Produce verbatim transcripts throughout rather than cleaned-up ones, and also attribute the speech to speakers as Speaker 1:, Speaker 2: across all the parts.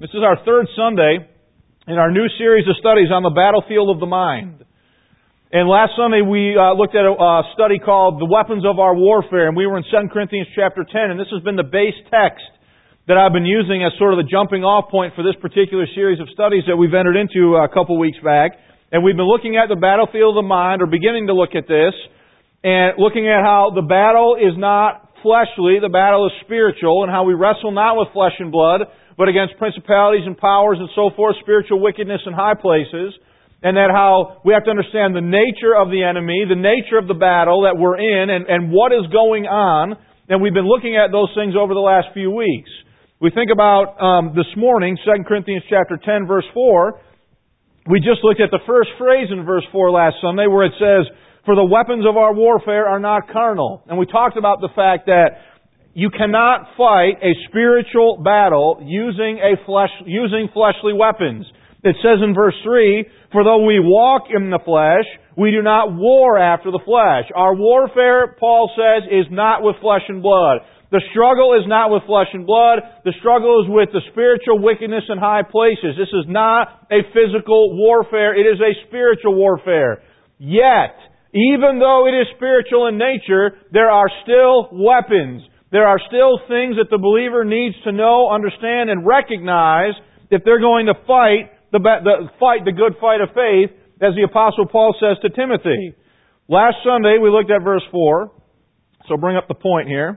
Speaker 1: This is our third Sunday in our new series of studies on the battlefield of the mind. And last Sunday we uh, looked at a uh, study called The Weapons of Our Warfare, and we were in Second Corinthians chapter ten, and this has been the base text that I've been using as sort of the jumping off point for this particular series of studies that we've entered into a couple weeks back. And we've been looking at the battlefield of the mind, or beginning to look at this, and looking at how the battle is not fleshly, the battle is spiritual, and how we wrestle not with flesh and blood, but against principalities and powers and so forth, spiritual wickedness in high places, and that how we have to understand the nature of the enemy, the nature of the battle that we're in, and, and what is going on. And we've been looking at those things over the last few weeks. We think about um, this morning, Second Corinthians chapter ten, verse four. We just looked at the first phrase in verse four last Sunday, where it says, "For the weapons of our warfare are not carnal." And we talked about the fact that you cannot fight a spiritual battle using a flesh, using fleshly weapons. It says in verse three, "For though we walk in the flesh, we do not war after the flesh." Our warfare, Paul says, is not with flesh and blood. The struggle is not with flesh and blood. The struggle is with the spiritual wickedness in high places. This is not a physical warfare. It is a spiritual warfare. Yet, even though it is spiritual in nature, there are still weapons. There are still things that the believer needs to know, understand, and recognize if they're going to fight the, the fight the good fight of faith, as the Apostle Paul says to Timothy. Last Sunday we looked at verse four, so bring up the point here.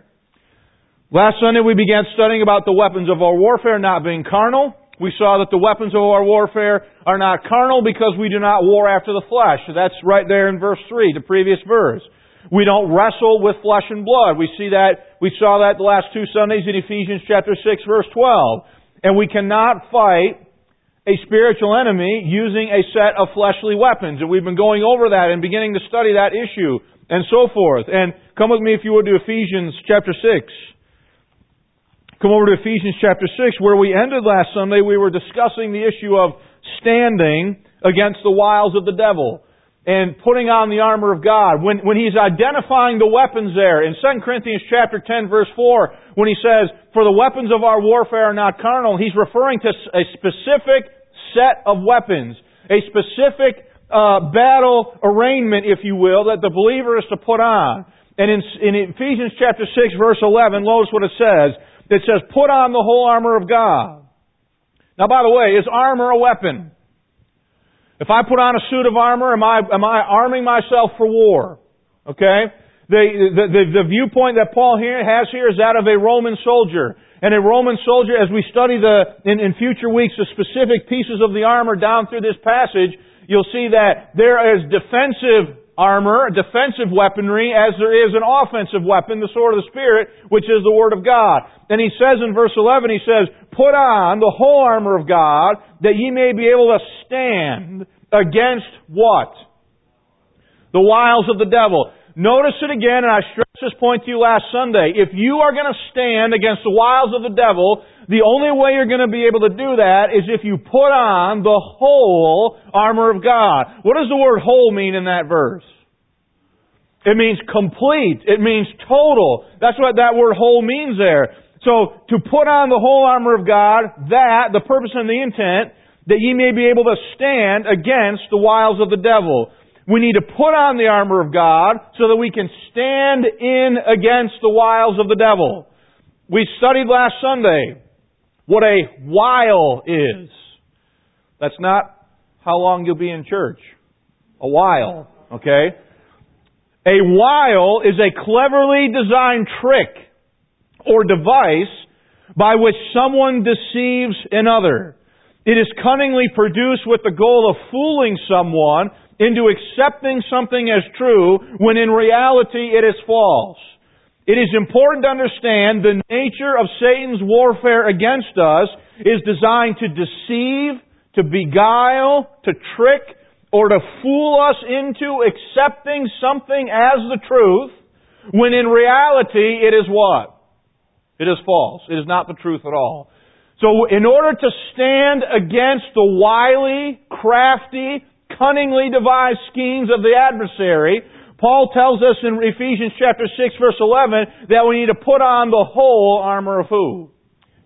Speaker 1: Last Sunday we began studying about the weapons of our warfare not being carnal. We saw that the weapons of our warfare are not carnal because we do not war after the flesh. So that's right there in verse three, the previous verse. We don't wrestle with flesh and blood. We see that, we saw that the last two Sundays in Ephesians chapter six, verse twelve. And we cannot fight a spiritual enemy using a set of fleshly weapons. And we've been going over that and beginning to study that issue and so forth. And come with me, if you would, to Ephesians chapter six. Come over to Ephesians chapter six, where we ended last Sunday. We were discussing the issue of standing against the wiles of the devil and putting on the armor of God. When, when he's identifying the weapons there, in Second Corinthians chapter ten, verse four, when he says, "For the weapons of our warfare are not carnal," he's referring to a specific set of weapons, a specific uh, battle arraignment, if you will, that the believer is to put on. And in, in Ephesians chapter six, verse eleven, notice what it says. It says, "Put on the whole armor of God." Now, by the way, is armor a weapon? If I put on a suit of armor, am I am I arming myself for war? Okay? The, the, the, the viewpoint that Paul here has here is that of a Roman soldier. And a Roman soldier, as we study the in, in future weeks the specific pieces of the armor down through this passage, you'll see that there is defensive armor, defensive weaponry, as there is an offensive weapon, the sword of the Spirit, which is the Word of God. And he says in verse eleven, he says, "Put on the whole armor of God, that ye may be able to stand against" what? The wiles of the devil. Notice it again, and I stressed this point to you last Sunday. If you are going to stand against the wiles of the devil, the only way you're going to be able to do that is if you put on the whole armor of God. What does the word whole mean in that verse? It means complete. It means total. That's what that word whole means there. So, to put on the whole armor of God, that, the purpose and the intent, that ye may be able to stand against the wiles of the devil. We need to put on the armor of God so that we can stand in against the wiles of the devil. We studied last Sunday what a wile is. That's not how long you'll be in church. A while, okay? A wile is a cleverly designed trick or device by which someone deceives another. It is cunningly produced with the goal of fooling someone into accepting something as true when in reality it is false. It is important to understand the nature of Satan's warfare against us is designed to deceive, to beguile, to trick, or to fool us into accepting something as the truth when in reality it is what? It is false. It is not the truth at all. So in order to stand against the wily, crafty, cunningly devised schemes of the adversary, Paul tells us in Ephesians chapter six, verse eleven, that we need to put on the whole armor of who?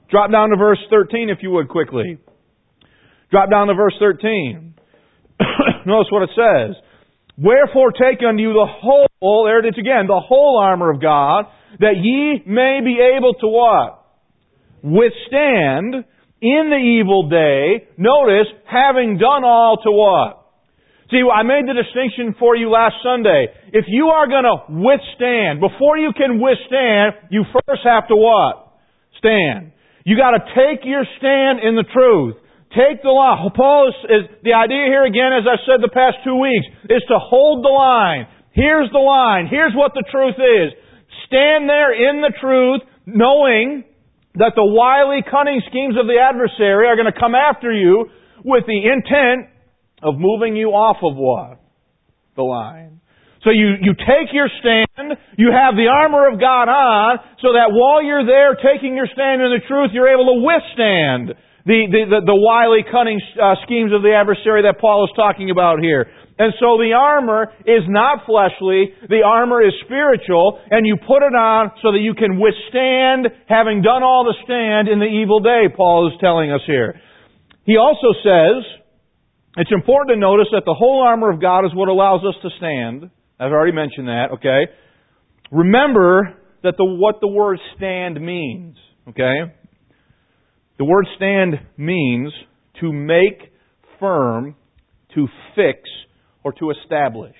Speaker 1: Drop down to verse thirteen if you would quickly. Drop down to verse thirteen. Notice what it says. Wherefore take unto you the whole, there it is again, the whole armor of God, that ye may be able to what? Withstand in the evil day. Notice, having done all to what? See, I made the distinction for you last Sunday. If you are going to withstand, before you can withstand, you first have to what? Stand. You got to take your stand in the truth. Take the line. Paul is, is, the idea here again, as I've said the past two weeks, is to hold the line. Here's the line. Here's what the truth is. Stand there in the truth, knowing that the wily, cunning schemes of the adversary are going to come after you with the intent of moving you off of what? The line. So you, you take your stand, you have the armor of God on, so that while you're there taking your stand in the truth, you're able to withstand the, the, the, the wily, cunning uh, schemes of the adversary that Paul is talking about here. And so the armor is not fleshly, the armor is spiritual, and you put it on so that you can withstand, having done all to stand in the evil day, Paul is telling us here. He also says, it's important to notice that the whole armor of God is what allows us to stand. I've already mentioned that, okay? Remember that the what the word stand means, okay? The word stand means to make firm, to fix, or to establish.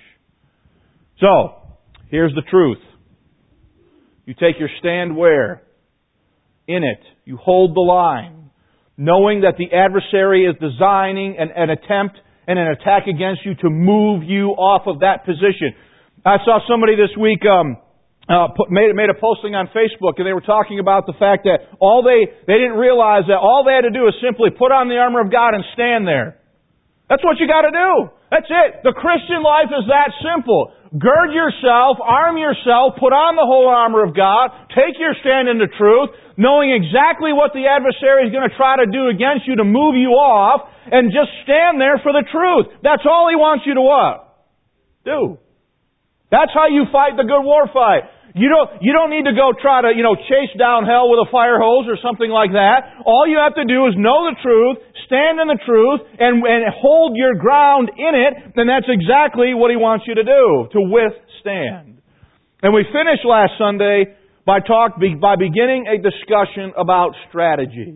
Speaker 1: So, here's the truth. You take your stand where? In it. You hold the line. Knowing that the adversary is designing an, an attempt and an attack against you to move you off of that position. I saw somebody this week um, uh, put, made, made a posting on Facebook, and they were talking about the fact that all they they didn't realize that all they had to do is simply put on the armor of God and stand there. That's what you got to do. That's it. The Christian life is that simple. Gird yourself, arm yourself, put on the whole armor of God, take your stand in the truth, knowing exactly what the adversary is going to try to do against you to move you off, and just stand there for the truth. That's all he wants you to what? Do. That's how you fight the good war fight. You don't, you don't need to go try to, you know, chase down hell with a fire hose or something like that. All you have to do is know the truth, stand in the truth, and, and hold your ground in it, and that's exactly what he wants you to do, to withstand. And we finished last Sunday by talk, by beginning a discussion about strategy.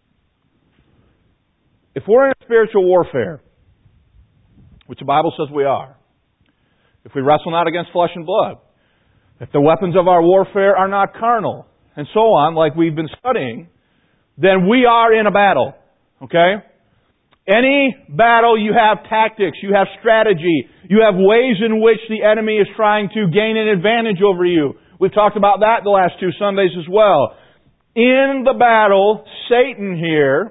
Speaker 1: If we're in spiritual warfare, which the Bible says we are, if we wrestle not against flesh and blood, if the weapons of our warfare are not carnal, and so on, like we've been studying, then we are in a battle. Okay? Any battle, you have tactics, you have strategy, you have ways in which the enemy is trying to gain an advantage over you. We've talked about that the last two Sundays as well. In the battle, Satan here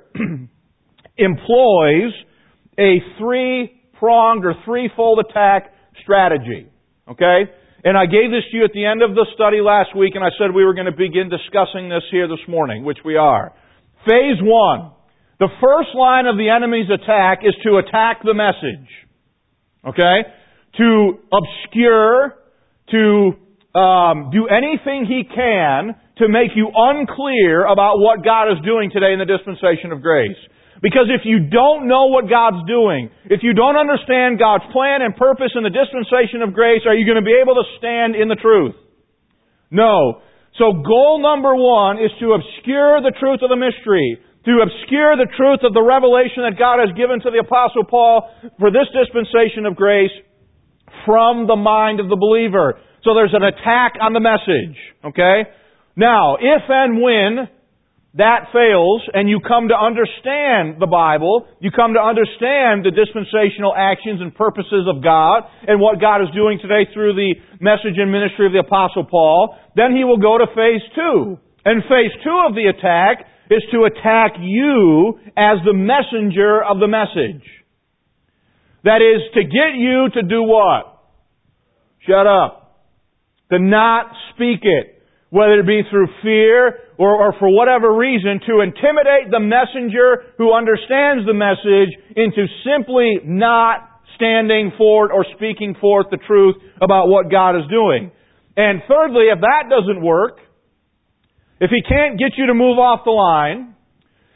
Speaker 1: employs a three-pronged or threefold attack strategy. Okay? And I gave this to you at the end of the study last week, and I said we were going to begin discussing this here this morning, which we are. Phase one. The first line of the enemy's attack is to attack the message. Okay? To obscure, to um, do anything he can to make you unclear about what God is doing today in the dispensation of grace. Because if you don't know what God's doing, if you don't understand God's plan and purpose in the dispensation of grace, are you going to be able to stand in the truth? No. So goal number one is to obscure the truth of the mystery, to obscure the truth of the revelation that God has given to the Apostle Paul for this dispensation of grace from the mind of the believer. So there's an attack on the message. Okay? Now, if and when that fails, and you come to understand the Bible, you come to understand the dispensational actions and purposes of God, and what God is doing today through the message and ministry of the Apostle Paul, then he will go to phase two. And phase two of the attack is to attack you as the messenger of the message. That is, to get you to do what? Shut up. To not speak it. Whether it be through fear or, or for whatever reason, to intimidate the messenger who understands the message into simply not standing forth or speaking forth the truth about what God is doing. And thirdly, if that doesn't work, if he can't get you to move off the line,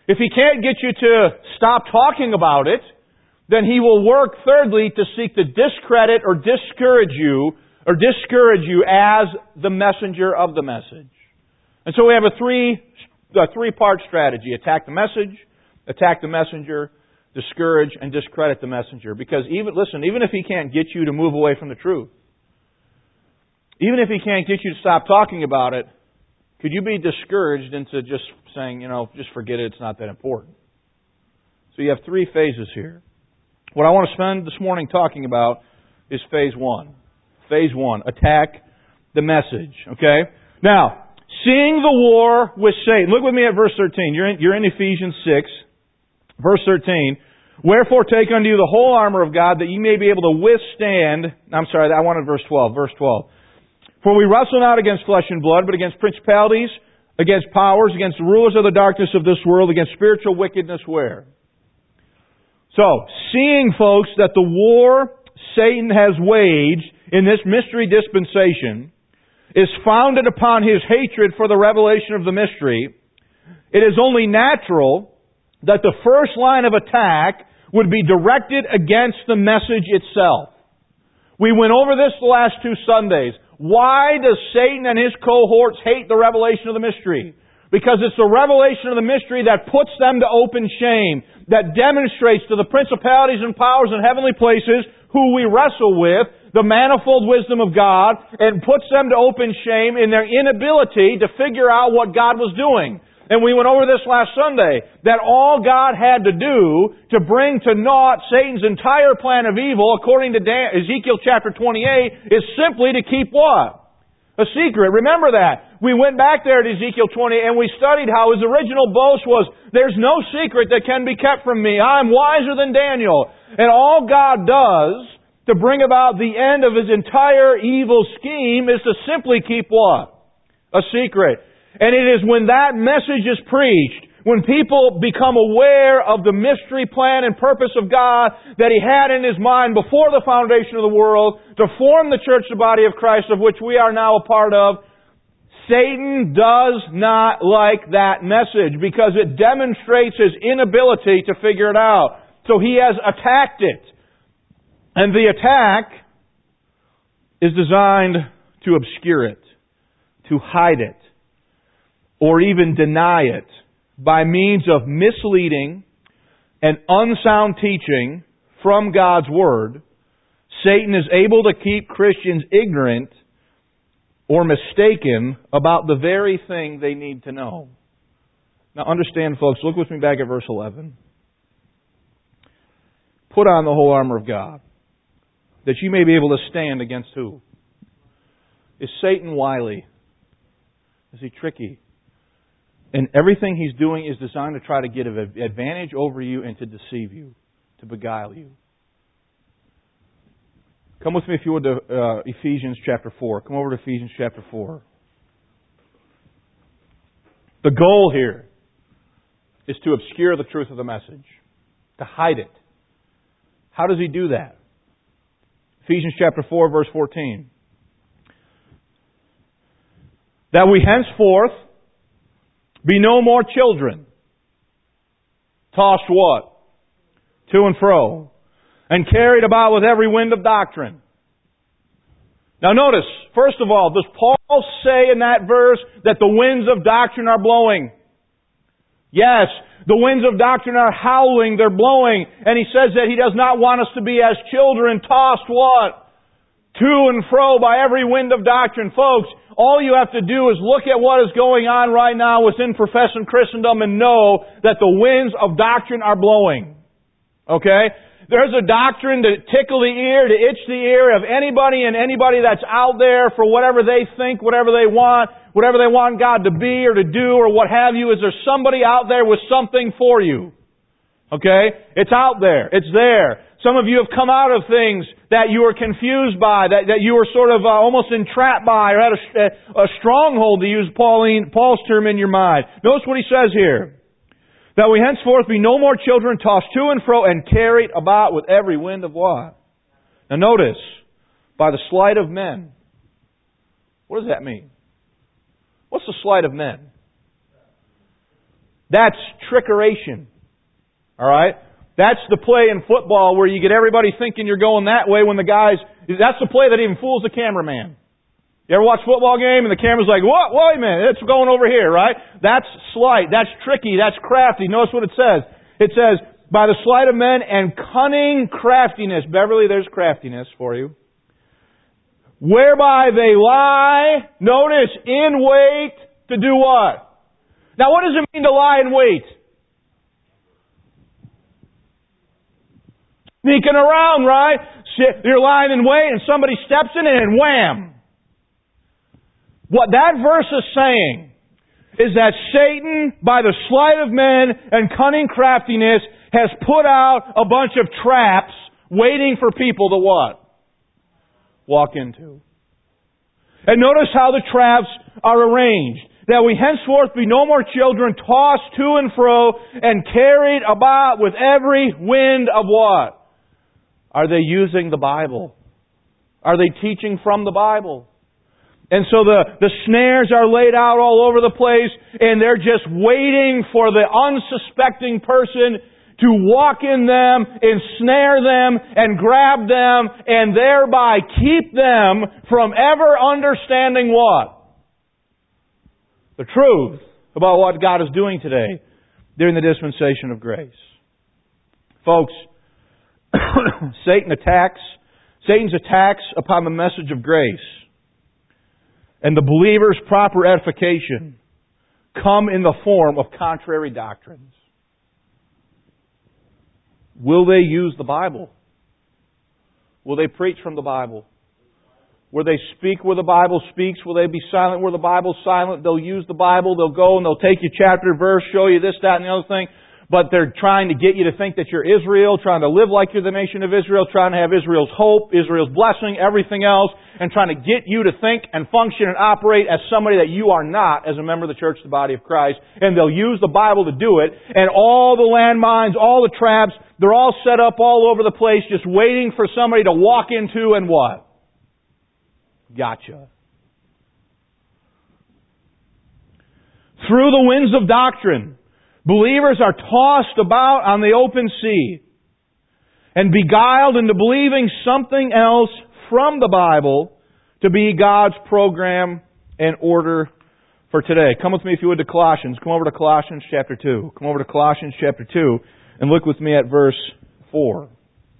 Speaker 1: If he can't get you to stop talking about it, then he will work, thirdly, to seek to discredit or discourage you, or discourage you as the messenger of the message. And so we have a three, a three-part strategy. Attack the message, attack the messenger, discourage and discredit the messenger. Because even, listen, even if he can't get you to move away from the truth, even if he can't get you to stop talking about it, could you be discouraged into just saying, you know, just forget it, it's not that important? So you have three phases here. What I want to spend this morning talking about is phase one. Phase one, attack the message. Okay? Now, seeing the war with Satan. Look with me at verse thirteen. You're in, you're in Ephesians six, verse thirteen. Wherefore take unto you the whole armor of God, that ye may be able to withstand... I'm sorry, I wanted verse twelve. Verse twelve. For we wrestle not against flesh and blood, but against principalities, against powers, against the rulers of the darkness of this world, against spiritual wickedness where? So, seeing, folks, that the war Satan has waged in this mystery dispensation is founded upon his hatred for the revelation of the mystery, it is only natural that the first line of attack would be directed against the message itself. We went over this the last two Sundays. Why does Satan and his cohorts hate the revelation of the mystery? Because it's the revelation of the mystery that puts them to open shame, that demonstrates to the principalities and powers in heavenly places who we wrestle with the manifold wisdom of God, and puts them to open shame in their inability to figure out what God was doing. And we went over this last Sunday, that all God had to do to bring to naught Satan's entire plan of evil, according to Dan- Ezekiel chapter twenty-eight, is simply to keep what? A secret. Remember that. We went back there to Ezekiel twenty and we studied how his original boast was, there's no secret that can be kept from me. I'm wiser than Daniel. And all God does to bring about the end of his entire evil scheme is to simply keep what? A secret. And it is when that message is preached, when people become aware of the mystery plan and purpose of God that He had in His mind before the foundation of the world to form the church, the body of Christ, of which we are now a part of, Satan does not like that message because it demonstrates his inability to figure it out. So he has attacked it. And the attack is designed to obscure it, to hide it, or even deny it by means of misleading and unsound teaching from God's Word. Satan is able to keep Christians ignorant or mistaken about the very thing they need to know. Now understand, folks, look with me back at verse eleven. Put on the whole armor of God, that you may be able to stand against who? Is Satan wily? Is he tricky? And everything he's doing is designed to try to get an advantage over you and to deceive you, to beguile you. Come with me, if you would, to uh, Ephesians chapter four. Come over to Ephesians chapter four. The goal here is to obscure the truth of the message, to hide it. How does he do that? Ephesians chapter four, verse fourteen. That we henceforth be no more children, tossed what? To and fro, and carried about with every wind of doctrine. Now notice, first of all, does Paul say in that verse that the winds of doctrine are blowing? Yes, the winds of doctrine are howling, they're blowing. And he says that he does not want us to be as children tossed what? To and fro by every wind of doctrine. Folks, all you have to do is look at what is going on right now within professing Christendom and know that the winds of doctrine are blowing. Okay? There's a doctrine to tickle the ear, to itch the ear of anybody and anybody that's out there for whatever they think, whatever they want, whatever they want God to be or to do or what have you. Is there somebody out there with something for you? Okay? It's out there. It's there. Some of you have come out of things that you were confused by, that, that you were sort of uh, almost entrapped by, or had a, a stronghold, to use Pauline, Paul's term, in your mind. Notice what he says here. That we henceforth be no more children tossed to and fro and carried about with every wind of what? Now notice, by the sleight of men. What does that mean? What's the sleight of men? That's trickeration. Alright? That's the play in football where you get everybody thinking you're going that way when the guys... That's the play that even fools the cameraman. You ever watch a football game and the camera's like, what? Wait a minute, it's going over here, right? That's sleight, that's tricky, that's crafty. Notice what it says. It says, by the sleight of men and cunning craftiness. Beverly, there's craftiness for you. Whereby they lie, notice, in wait to do what? Now what does it mean to lie in wait? Sneaking around, right? You're lying in wait and somebody steps in it and wham! What that verse is saying is that Satan, by the sleight of men and cunning craftiness, has put out a bunch of traps waiting for people to what? Walk into. And notice how the traps are arranged. That we henceforth be no more children tossed to and fro and carried about with every wind of what? Are they using the Bible? Are they teaching from the Bible? And so the, the snares are laid out all over the place, and they're just waiting for the unsuspecting person to walk in them, ensnare them, and grab them, and thereby keep them from ever understanding what? The truth about what God is doing today during the dispensation of grace. Folks, Satan attacks, Satan's attacks upon the message of grace and the believer's proper edification come in the form of contrary doctrines. Will they use the Bible? Will they preach from the Bible? Will they speak where the Bible speaks? Will they be silent where the Bible's silent? They'll use the Bible, they'll go and they'll take you chapter, verse, show you this, that, and the other thing. But they're trying to get you to think that you're Israel, trying to live like you're the nation of Israel, trying to have Israel's hope, Israel's blessing, everything else, and trying to get you to think and function and operate as somebody that you are not as a member of the church, the body of Christ. And they'll use the Bible to do it. And all the landmines, all the traps, they're all set up all over the place, just waiting for somebody to walk into and what? Gotcha. Through the winds of doctrine, believers are tossed about on the open sea and beguiled into believing something else from the Bible to be God's program and order for today. Come with me, if you would, to Colossians. Come over to Colossians chapter two. Come over to Colossians chapter two and look with me at verse four.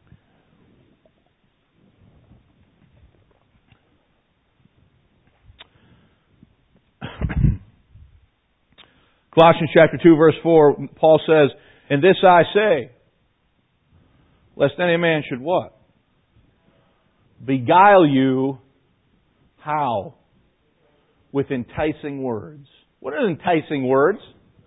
Speaker 1: Colossians chapter two, verse four, Paul says, "And this I say, lest any man should" what? "Beguile you." How? With enticing words. What are enticing words?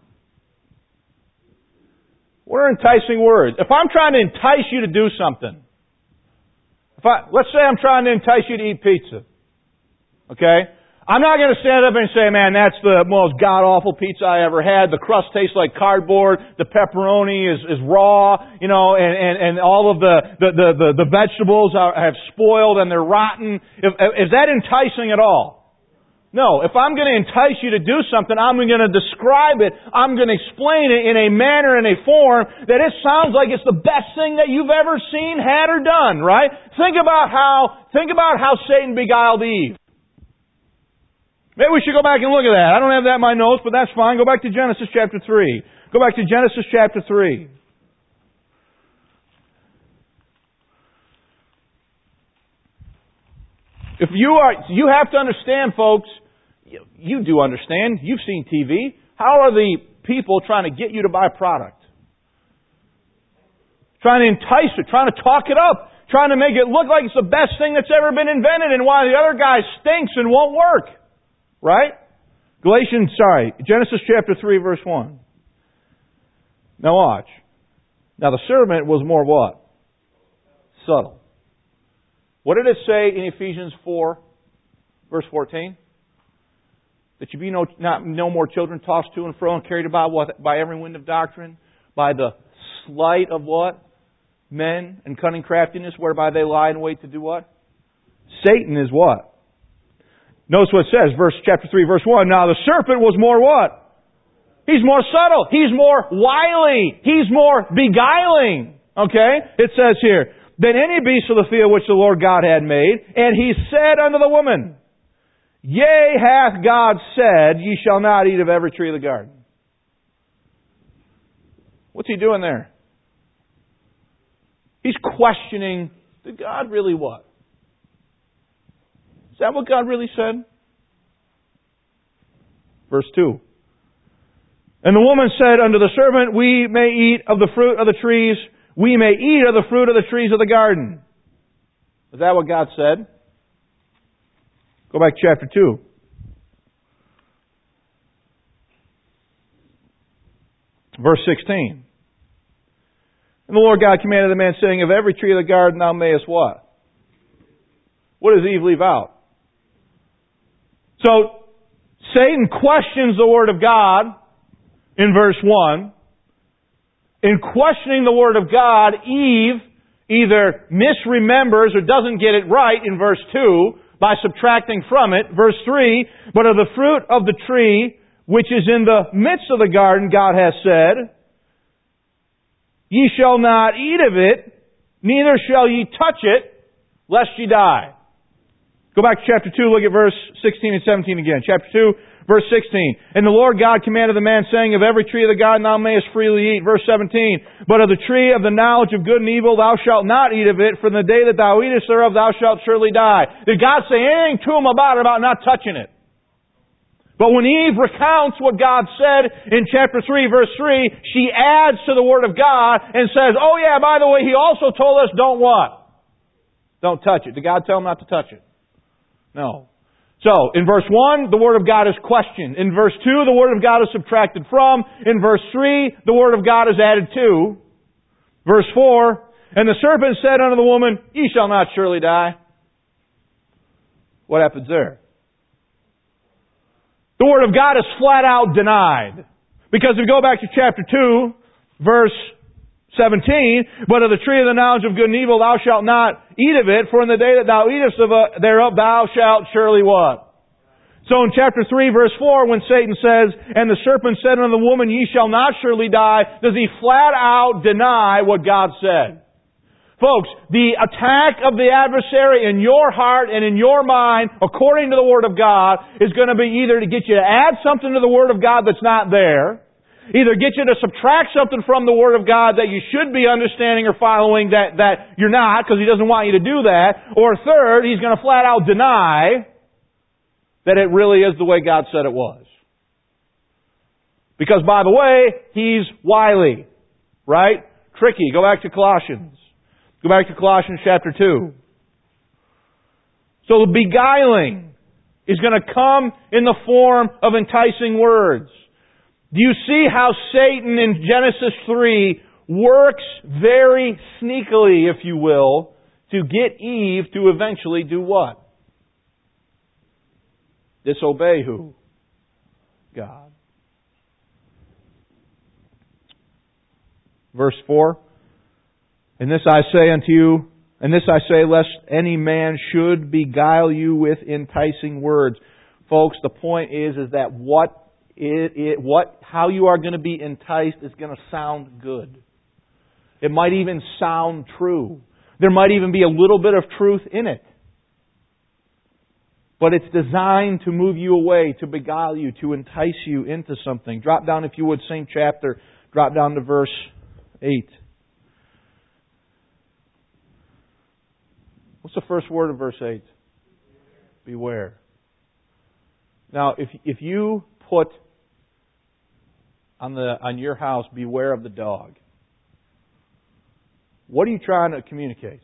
Speaker 1: What are enticing words? If I'm trying to entice you to do something, if I, let's say I'm trying to entice you to eat pizza, okay? I'm not going to stand up and say, man, that's the most god-awful pizza I ever had. The crust tastes like cardboard. The pepperoni is, is raw, you know, and, and, and all of the, the, the, the, the vegetables are, have spoiled and they're rotten. If, is that enticing at all? No. If I'm going to entice you to do something, I'm going to describe it. I'm going to explain it in a manner and a form that it sounds like it's the best thing that you've ever seen, had, or done, right? Think about how, think about how Satan beguiled Eve. Maybe we should go back and look at that. I don't have that in my notes, but that's fine. Go back to Genesis chapter three. Go back to Genesis chapter three. If you are, you have to understand, folks, you, you do understand. You've seen T V. How are the people trying to get you to buy a product? Trying to entice it, trying to talk it up, trying to make it look like it's the best thing that's ever been invented and why the other guy stinks and won't work. Right? Galatians, sorry, Genesis chapter three, verse one. Now watch. Now the serpent was more what? Subtle. What did it say in Ephesians four, verse fourteen? That you be no, not, no more children tossed to and fro and carried about what, by every wind of doctrine, by the sleight of what? Men and cunning craftiness, whereby they lie in wait to do what? Satan is what? Notice what it says, verse chapter three, verse one. Now the serpent was more what? He's more subtle. He's more wily. He's more beguiling. Okay? It says here, than any beast of the field which the Lord God had made. And He said unto the woman, Yea, hath God said, Ye shall not eat of every tree of the garden. What's He doing there? He's questioning, did God really what? Is that what God really said? Verse two. And the woman said unto the serpent, We may eat of the fruit of the trees, we may eat of the fruit of the trees of the garden. Is that what God said? Go back to chapter two. Verse sixteen. And the Lord God commanded the man, saying, Of every tree of the garden thou mayest what? What does Eve leave out? So, Satan questions the Word of God in verse one. In questioning the Word of God, Eve either misremembers or doesn't get it right in verse two by subtracting from it. Verse three, But of the fruit of the tree which is in the midst of the garden, God has said, Ye shall not eat of it, neither shall ye touch it, lest ye die. Go back to chapter two, look at verse sixteen and seventeen again. Chapter two, verse sixteen. And the Lord God commanded the man, saying, Of every tree of the garden thou mayest freely eat. Verse seventeen. But of the tree of the knowledge of good and evil thou shalt not eat of it, for in the day that thou eatest thereof thou shalt surely die. Did God say anything to him about it, about not touching it? But when Eve recounts what God said in chapter three, verse three, she adds to the Word of God and says, oh yeah, by the way, He also told us don't what? Don't touch it. Did God tell him not to touch it? No. So, in verse one, the Word of God is questioned. In verse two, the Word of God is subtracted from. In verse three, the Word of God is added to. Verse four, And the serpent said unto the woman, Ye shall not surely die. What happens there? The Word of God is flat out denied. Because if you go back to chapter two, verse seventeen, But of the tree of the knowledge of good and evil thou shalt not eat of it, for in the day that thou eatest of it, thereof thou shalt surely what? So in chapter three, verse four, when Satan says, And the serpent said unto the woman, Ye shall not surely die, does he flat out deny what God said? Folks, the attack of the adversary in your heart and in your mind, according to the Word of God, is going to be either to get you to add something to the Word of God that's not there, either get you to subtract something from the Word of God that you should be understanding or following that, that you're not, because He doesn't want you to do that, or third, He's going to flat out deny that it really is the way God said it was. Because, by the way, He's wily, right? Tricky. Go back to Colossians. Go back to Colossians chapter two. So the beguiling is going to come in the form of enticing words. Do you see how Satan in Genesis three works very sneakily, if you will, to get Eve to eventually do what? Disobey who? God. Verse four. And this I say unto you, and this I say lest any man should beguile you with enticing words. Folks, the point is, is that what it, it, what, how you are going to be enticed is going to sound good. It might even sound true. There might even be a little bit of truth in it. But it's designed to move you away, to beguile you, to entice you into something. Drop down, if you would, same chapter. Drop down to verse eight. What's the first word of verse eight? Beware. Now, if if you put on the on your house, beware of the dog, what are you trying to communicate?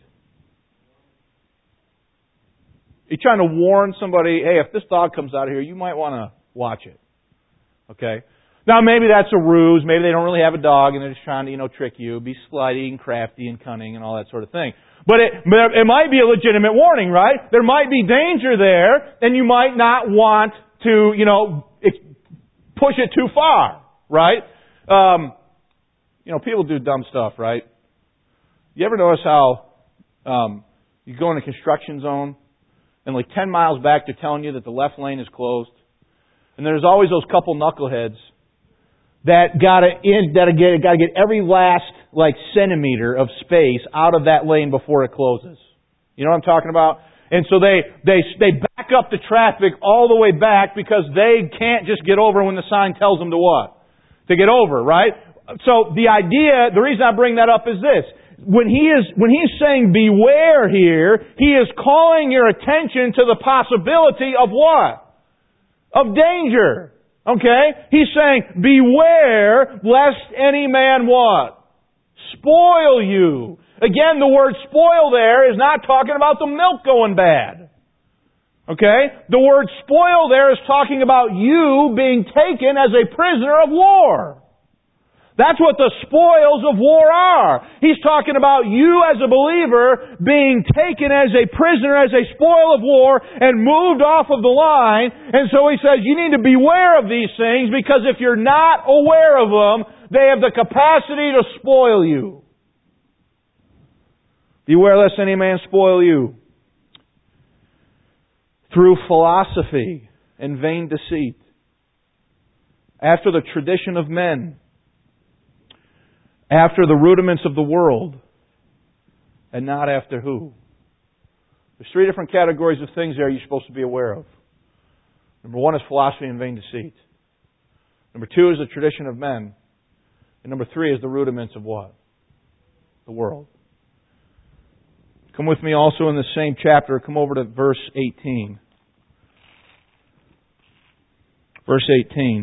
Speaker 1: Are you trying to warn somebody, hey, if this dog comes out of here, you might want to watch it. Okay? Now, maybe that's a ruse. Maybe they don't really have a dog and they're just trying to, you know, trick you, be slighty and crafty and cunning and all that sort of thing. But it, it might be a legitimate warning, right? There might be danger there, and you might not want to, you know, push it too far, right? Um, you know, people do dumb stuff, right? You ever notice how um, you go in a construction zone, and like ten miles back they're telling you that the left lane is closed, and there's always those couple knuckleheads that got to in, that get got to get every last like centimeter of space out of that lane before it closes. You know what I'm talking about? And so they they they back up the traffic all the way back because they can't just get over when the sign tells them to what? To get over, right? So the idea, the reason I bring that up is this. When he is, when he's saying beware here, he is calling your attention to the possibility of what? Of danger. Okay? He's saying, beware lest any man what? Spoil you. Again, the word spoil there is not talking about the milk going bad. Okay? The word spoil there is talking about you being taken as a prisoner of war. That's what the spoils of war are. He's talking about you as a believer being taken as a prisoner, as a spoil of war, and moved off of the line. And so he says you need to beware of these things because if you're not aware of them, they have the capacity to spoil you. Beware lest any man spoil you through philosophy and vain deceit, after the tradition of men, after the rudiments of the world, and not after who? There's three different categories of things there you're supposed to be aware of. Number one is philosophy and vain deceit. Number two is the tradition of men. And number three is the rudiments of what? The world. Come with me also in the same chapter. Come over to verse eighteen. Verse eighteen.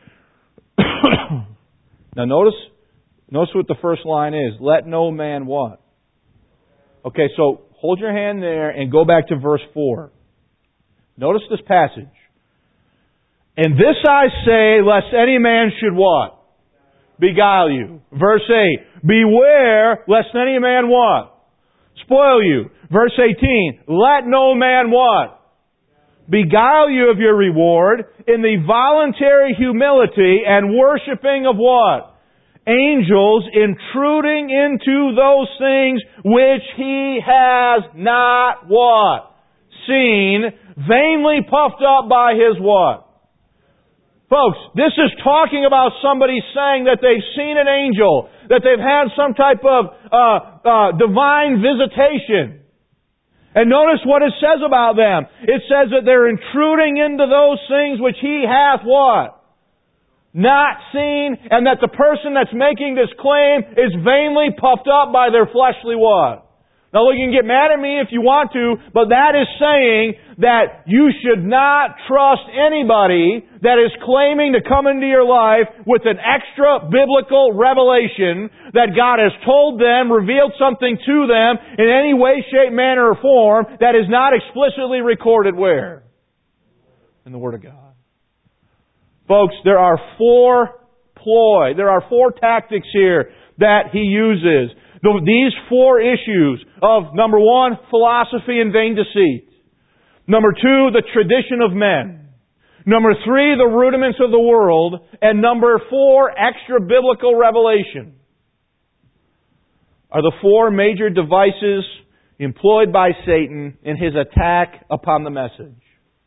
Speaker 1: Now notice... Notice what the first line is. Let no man what? Okay, so hold your hand there and go back to verse four. Notice this passage. And this I say, lest any man should what? Beguile you. Verse eight. Beware, lest any man what? Spoil you. Verse eighteen. Let no man what? Beguile you of your reward in the voluntary humility and worshiping of what? Angels, intruding into those things which he has not what? Seen, vainly puffed up by his what? Folks, this is talking about somebody saying that they've seen an angel, that they've had some type of uh, uh, divine visitation. And notice what it says about them. It says that they're intruding into those things which he hath what? Not seen, and that the person that's making this claim is vainly puffed up by their fleshly what? Now look, you can get mad at me if you want to, but that is saying that you should not trust anybody that is claiming to come into your life with an extra biblical revelation that God has told them, revealed something to them in any way, shape, manner, or form that is not explicitly recorded where? In the Word of God. Folks, there are four ploy, there are four tactics here that he uses. These four issues of, number one, philosophy and vain deceit. Number two, the tradition of men. Number three, the rudiments of the world. And number four, extra biblical revelation. Are the four major devices employed by Satan in his attack upon the message.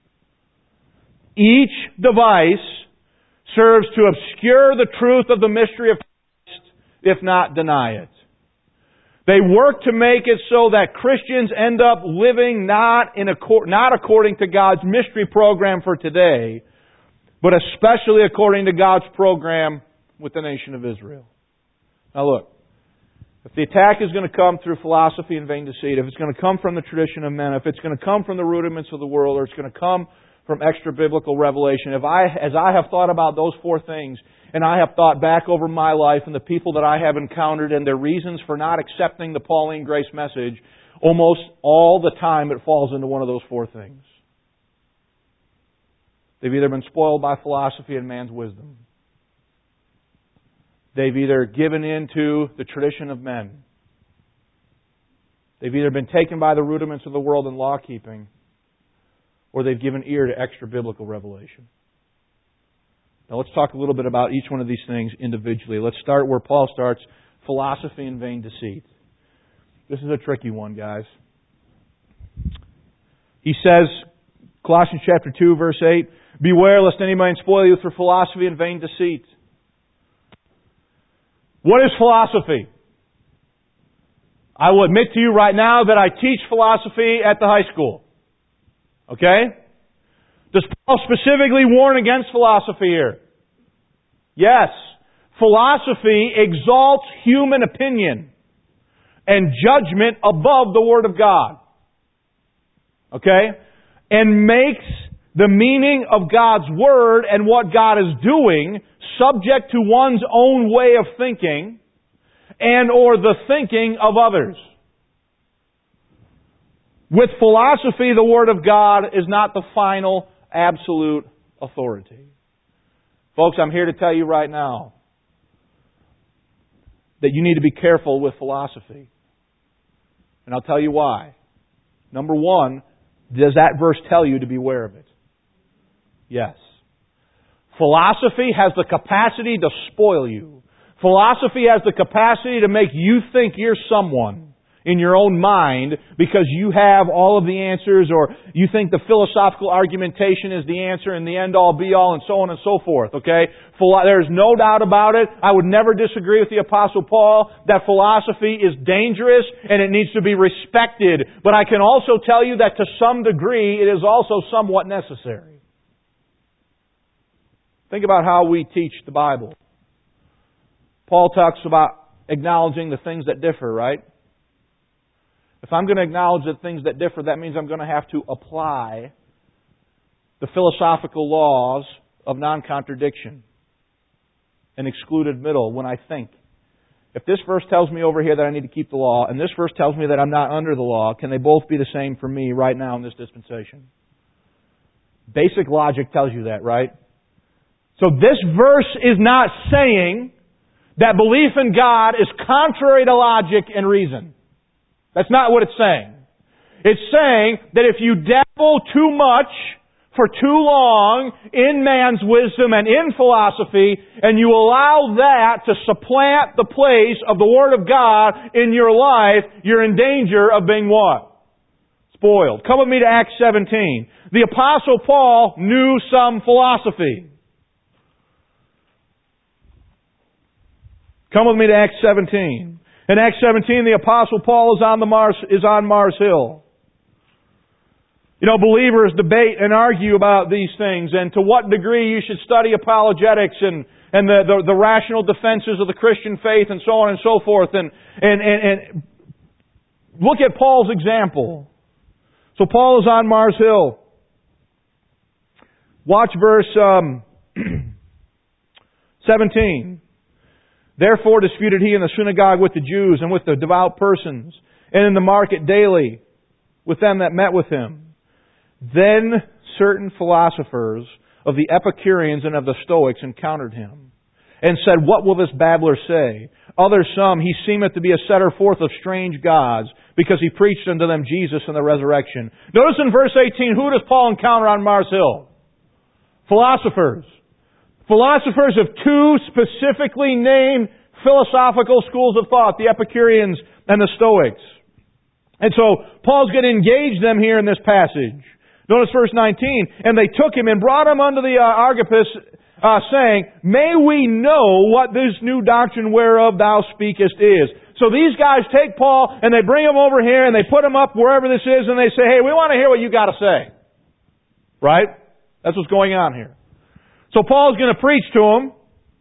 Speaker 1: Each device serves to obscure the truth of the mystery of Christ, if not deny it. They work to make it so that Christians end up living not in accord, not according to God's mystery program for today, but especially according to God's program with the nation of Israel. Now look, if the attack is going to come through philosophy and vain deceit, if it's going to come from the tradition of men, if it's going to come from the rudiments of the world, or it's going to come from extra biblical revelation, if I, as I have thought about those four things, and I have thought back over my life and the people that I have encountered and their reasons for not accepting the Pauline grace message, almost all the time it falls into one of those four things. They've either been spoiled by philosophy and man's wisdom. They've either given in to the tradition of men. They've either been taken by the rudiments of the world and law-keeping, or they've given ear to extra biblical revelation. Now let's talk a little bit about each one of these things individually. Let's start where Paul starts, philosophy and vain deceit. This is a tricky one, guys. He says, Colossians chapter two, verse eight, beware lest any man spoil you through philosophy and vain deceit. What is philosophy? I will admit to you right now that I teach philosophy at the high school. Okay? Does Paul specifically warn against philosophy here? Yes. Philosophy exalts human opinion and judgment above the Word of God. Okay? And makes the meaning of God's Word and what God is doing subject to one's own way of thinking and or the thinking of others. With philosophy, the Word of God is not the final, absolute authority. Folks, I'm here to tell you right now that you need to be careful with philosophy. And I'll tell you why. Number one, does that verse tell you to beware of it? Yes. Philosophy has the capacity to spoil you. Philosophy has the capacity to make you think you're someone in your own mind because you have all of the answers, or you think the philosophical argumentation is the answer and the end-all, be-all, and so on and so forth, okay? There's no doubt about it. I would never disagree with the Apostle Paul that philosophy is dangerous and it needs to be respected. But I can also tell you that to some degree it is also somewhat necessary. Think about how we teach the Bible. Paul talks about acknowledging the things that differ, right? If I'm going to acknowledge the things that differ, that means I'm going to have to apply the philosophical laws of non-contradiction and excluded middle when I think. If this verse tells me over here that I need to keep the law, and this verse tells me that I'm not under the law, can they both be the same for me right now in this dispensation? Basic logic tells you that, right? So this verse is not saying that belief in God is contrary to logic and reason. That's not what it's saying. It's saying that if you dabble too much for too long in man's wisdom and in philosophy, and you allow that to supplant the place of the Word of God in your life, you're in danger of being what? Spoiled. Come with me to Acts seventeen. The Apostle Paul knew some philosophy. Come with me to Acts seventeen. In Acts seventeen, the Apostle Paul is on the Mars, is on Mars Hill. You know, believers debate and argue about these things, and to what degree you should study apologetics and, and the, the, the rational defenses of the Christian faith and so on and so forth. And, and, and, and look at Paul's example. So Paul is on Mars Hill. Watch verse um, seventeen. Therefore disputed he in the synagogue with the Jews and with the devout persons, and in the market daily with them that met with him. Then certain philosophers of the Epicureans and of the Stoics encountered him, and said, What will this babbler say? Others some, he seemeth to be a setter forth of strange gods, because he preached unto them Jesus and the resurrection. Notice in verse eighteen, who does Paul encounter on Mars Hill? Philosophers. Philosophers of two specifically named philosophical schools of thought, the Epicureans and the Stoics. And so, Paul's going to engage them here in this passage. Notice verse nineteen, And they took him and brought him unto the uh, Archippus, uh, saying, May we know what this new doctrine whereof thou speakest is. So these guys take Paul and they bring him over here and they put him up wherever this is and they say, Hey, we want to hear what you got to say. Right? That's what's going on here. So Paul's going to preach to them.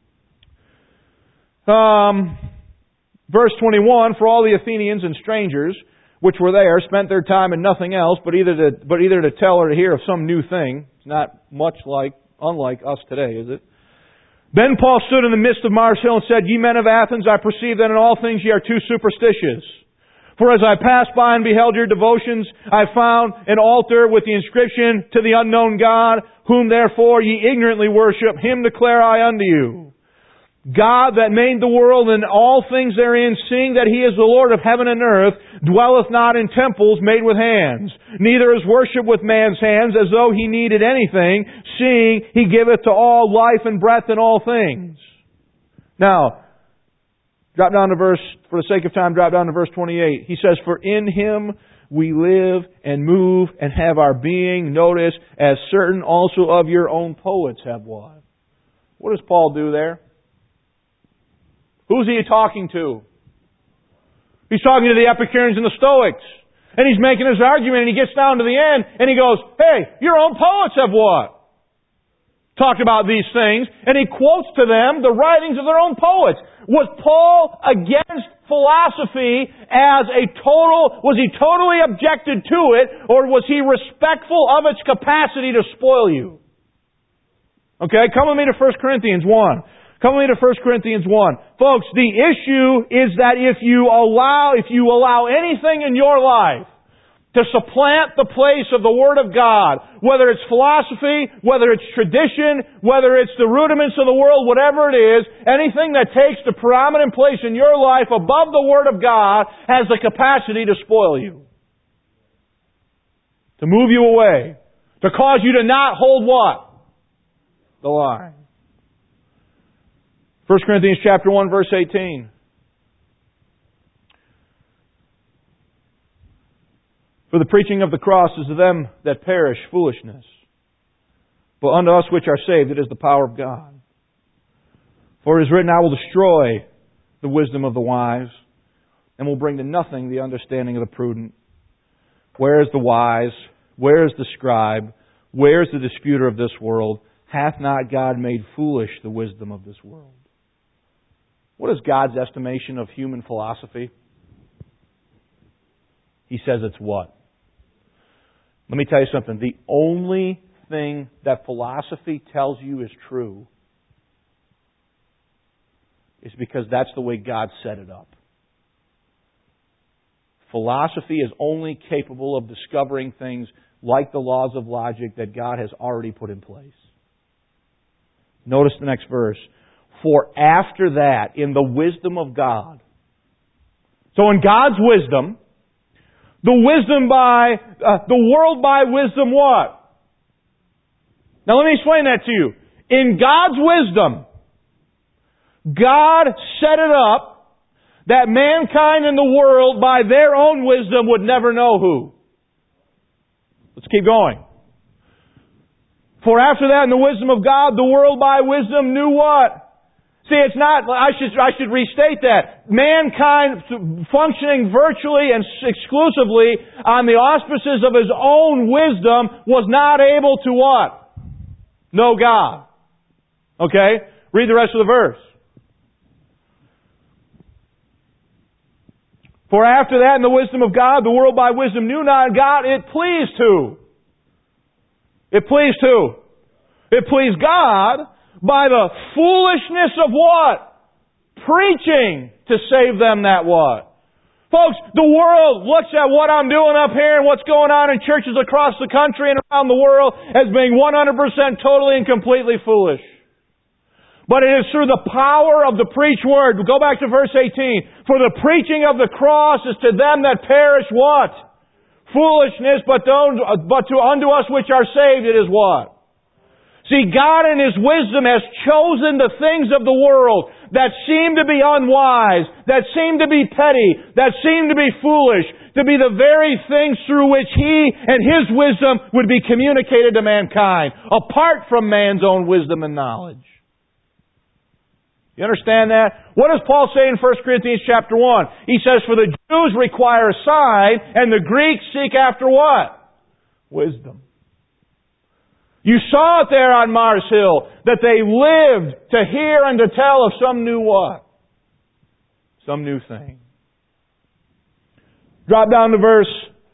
Speaker 1: Um, verse twenty-one, For all the Athenians and strangers which were there spent their time in nothing else but either to, but either to tell or to hear of some new thing. It's not much like, unlike us today, is it? Then Paul stood in the midst of Mars Hill and said, Ye men of Athens, I perceive that in all things ye are too superstitious. For as I passed by and beheld your devotions, I found an altar with the inscription, To the unknown God, whom therefore ye ignorantly worship, him declare I unto you. God that made the world and all things therein, seeing that He is the Lord of heaven and earth, dwelleth not in temples made with hands, neither is worship with man's hands, as though He needed anything, seeing He giveth to all life and breath in all things. Now, drop down to verse, for the sake of time, drop down to verse twenty-eight. He says, For in Him we live and move and have our being, notice, as certain also of your own poets have what? What does Paul do there? Who's he talking to? He's talking to the Epicureans and the Stoics. And he's making his argument, and he gets down to the end, and he goes, hey, your own poets have what? Talked about these things, and he quotes to them the writings of their own poets. Was Paul against philosophy as a total, was he totally objected to it, or was he respectful of its capacity to spoil you? Okay, come with me to First Corinthians one. Come with me to First Corinthians one. Folks, the issue is that if you allow, if you allow anything in your life to supplant the place of the Word of God, whether it's philosophy, whether it's tradition, whether it's the rudiments of the world, whatever it is, anything that takes the preeminent place in your life above the Word of God has the capacity to spoil you. To move you away. To cause you to not hold what? The line. First Corinthians chapter one, verse eighteen. For the preaching of the cross is to them that perish foolishness, but unto us which are saved it is the power of God. For it is written, I will destroy the wisdom of the wise, and will bring to nothing the understanding of the prudent. Where is the wise? Where is the scribe? Where is the disputer of this world? Hath not God made foolish the wisdom of this world? What is God's estimation of human philosophy? He says it's what? Let me tell you something. The only thing that philosophy tells you is true is because that's the way God set it up. Philosophy is only capable of discovering things like the laws of logic that God has already put in place. Notice the next verse. For after that, in the wisdom of God. So in God's wisdom, the wisdom by, uh, the world by wisdom what? Now let me explain that to you. In God's wisdom, God set it up that mankind in the world by their own wisdom would never know who. Let's keep going. For after that, in the wisdom of God, the world by wisdom knew what? See, it's not, I should, I should restate that. Mankind functioning virtually and exclusively on the auspices of his own wisdom was not able to what? Know God. Okay? Read the rest of the verse. For after that, in the wisdom of God, the world by wisdom knew not God. It pleased who? It pleased who? It pleased God by the foolishness of what? Preaching to save them that what? Folks, the world looks at what I'm doing up here and what's going on in churches across the country and around the world as being one hundred percent totally and completely foolish. But it is through the power of the preached word. Go back to verse eighteen. For the preaching of the cross is to them that perish what? Foolishness, but to, but to unto us which are saved it is what? See, God in His wisdom has chosen the things of the world that seem to be unwise, that seem to be petty, that seem to be foolish, to be the very things through which He and His wisdom would be communicated to mankind, apart from man's own wisdom and knowledge. You understand that? What does Paul say in First Corinthians chapter one? He says, for the Jews require a sign, and the Greeks seek after what? Wisdom. You saw it there on Mars Hill, that they lived to hear and to tell of some new what? Some new thing. Drop down to verse...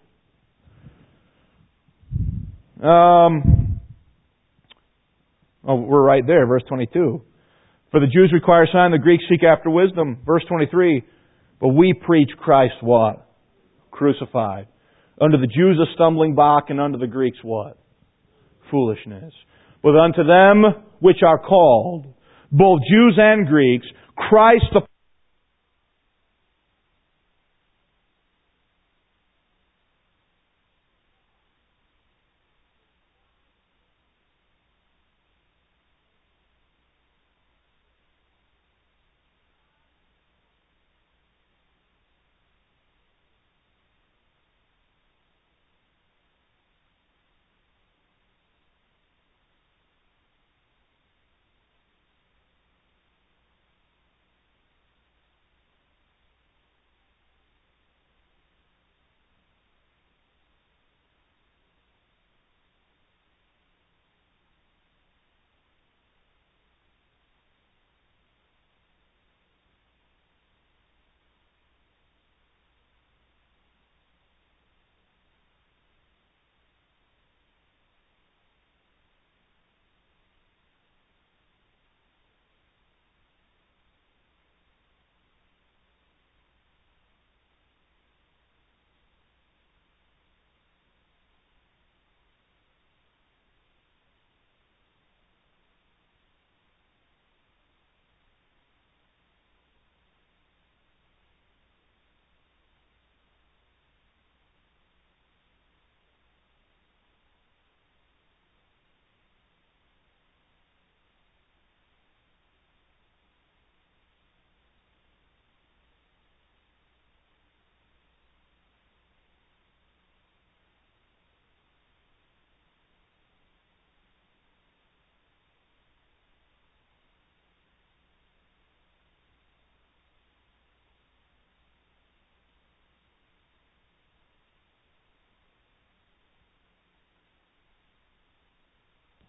Speaker 1: Um, oh, we're right there, verse twenty-two. For the Jews require a sign, the Greeks seek after wisdom. Verse twenty-three. But we preach Christ what? Crucified. Unto the Jews a stumbling block, and unto the Greeks what? Foolishness. But unto them which are called, both Jews and Greeks, Christ the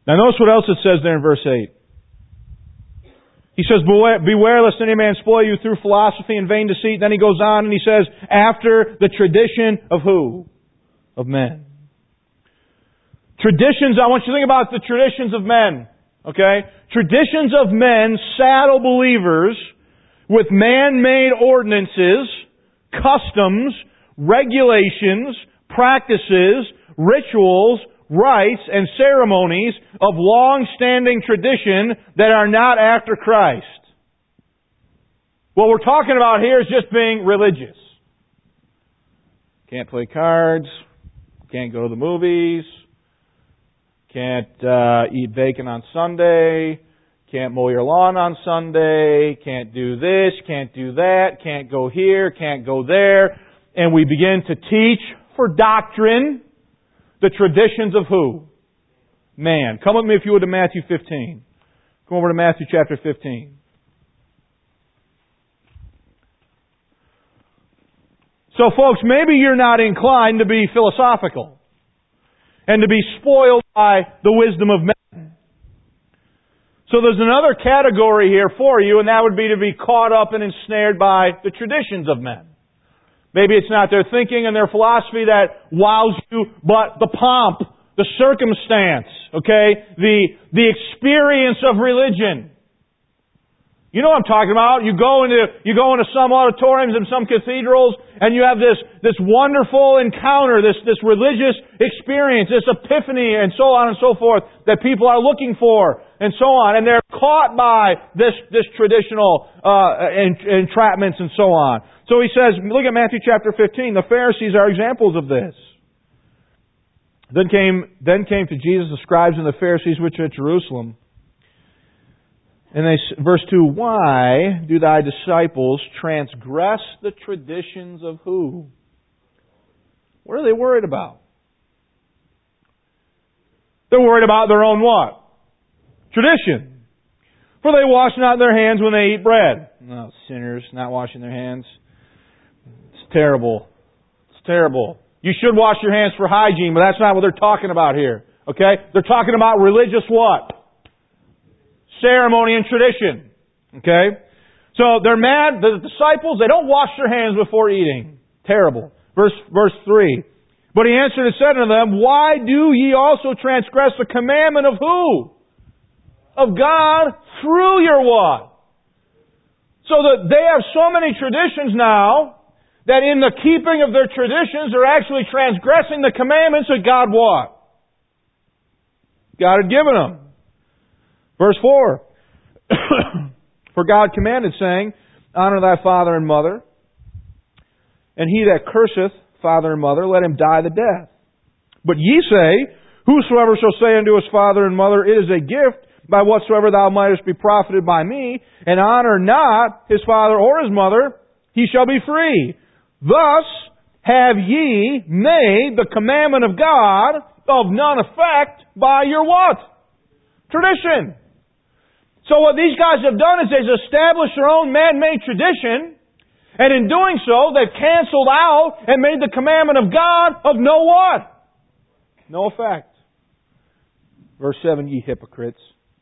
Speaker 1: Now notice what else it says there in verse eight. He says, beware, beware lest any man spoil you through philosophy and vain deceit. Then he goes on and he says, after the tradition of who? Of men. Traditions, I want you to think about the traditions of men. Okay? Traditions of men saddle believers with man-made ordinances, customs, regulations, practices, rituals, rites, and ceremonies of long-standing tradition that are not after Christ. What we're talking about here is just being religious. Can't play cards, can't go to the movies, can't uh, eat bacon on Sunday, can't mow your lawn on Sunday, can't do this, can't do that, can't go here, can't go there. And we begin to teach for doctrine the traditions of who? Man. Come with me if you would to Matthew fifteen. Come over to Matthew chapter fifteen. So folks, maybe you're not inclined to be philosophical and to be spoiled by the wisdom of men. So there's another category here for you, and that would be to be caught up and ensnared by the traditions of men. Maybe it's not their thinking and their philosophy that wows you, but the pomp, the circumstance, okay, the the experience of religion. You know what I'm talking about. You go into you go into some auditoriums and some cathedrals, and you have this this wonderful encounter, this this religious experience, this epiphany, and so on and so forth that people are looking for, and so on, and they're caught by this this traditional uh, entrapments and so on. So he says, look at Matthew chapter fifteen. The Pharisees are examples of this. Then came then came to Jesus the scribes and the Pharisees which are at Jerusalem. And they, verse two, why do thy disciples transgress the traditions of who? What are they worried about? They're worried about their own what? Tradition. For they wash not their hands when they eat bread. No, sinners, not washing their hands. It's terrible. It's terrible. You should wash your hands for hygiene, but that's not what they're talking about here. Okay? They're talking about religious what? Ceremony and tradition. Okay? So they're mad. The disciples, they don't wash their hands before eating. Terrible. Verse, verse three. But he answered and said unto them, why do ye also transgress the commandment of who? Of God through your what? So that they have so many traditions now that in the keeping of their traditions they're actually transgressing the commandments that God what? God had given them. Verse four. For God commanded, saying, honor thy father and mother, and he that curseth father and mother, let him die the death. But ye say, whosoever shall say unto his father and mother, it is a gift, by whatsoever thou mightest be profited by me, and honor not his father or his mother, he shall be free. Thus have ye made the commandment of God of none effect by your what? Tradition. So what these guys have done is they've established their own man-made tradition, and in doing so, they've canceled out and made the commandment of God of no what? No effect. Verse seven, ye hypocrites.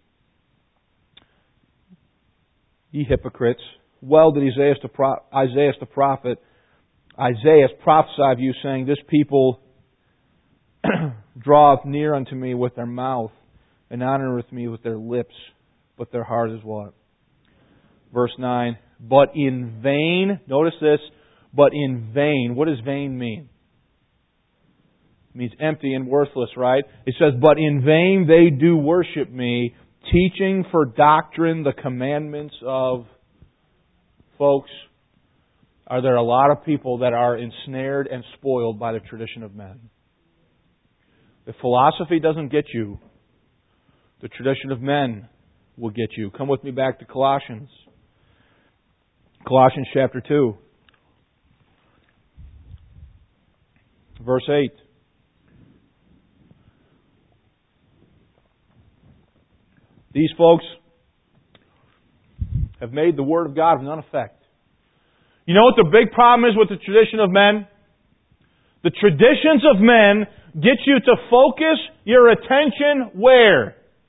Speaker 1: Ye hypocrites. Well did Isaiah the, pro- Isaiah the prophet, Isaiah prophesied of you, saying, this people draweth near unto me with their mouth, and honoreth me with their lips, but their heart is what? Verse nine, but in vain, notice this, but in vain. What does vain mean? It means empty and worthless, right? It says, but in vain they do worship me, teaching for doctrine the commandments of... Folks, are there a lot of people that are ensnared and spoiled by the tradition of men? If philosophy doesn't get you, the tradition of men will get you. Come with me back to Colossians. Colossians chapter two. Verse eight. These folks have made the Word of God of none effect. You know what the big problem is with the tradition of men? The traditions of men get you to focus your attention where?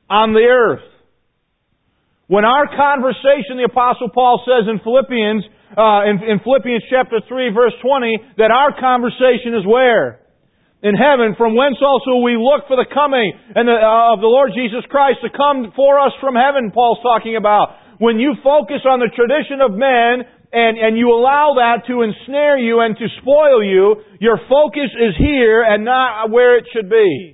Speaker 1: on the earth. When our conversation, the Apostle Paul says in Philippians, uh, in, in Philippians chapter three, verse twenty, that our conversation is where? In heaven, from whence also we look for the coming and the, uh, of the Lord Jesus Christ to come for us from heaven, Paul's talking about. When you focus on the tradition of men and, and you allow that to ensnare you and to spoil you, your focus is here and not where it should be.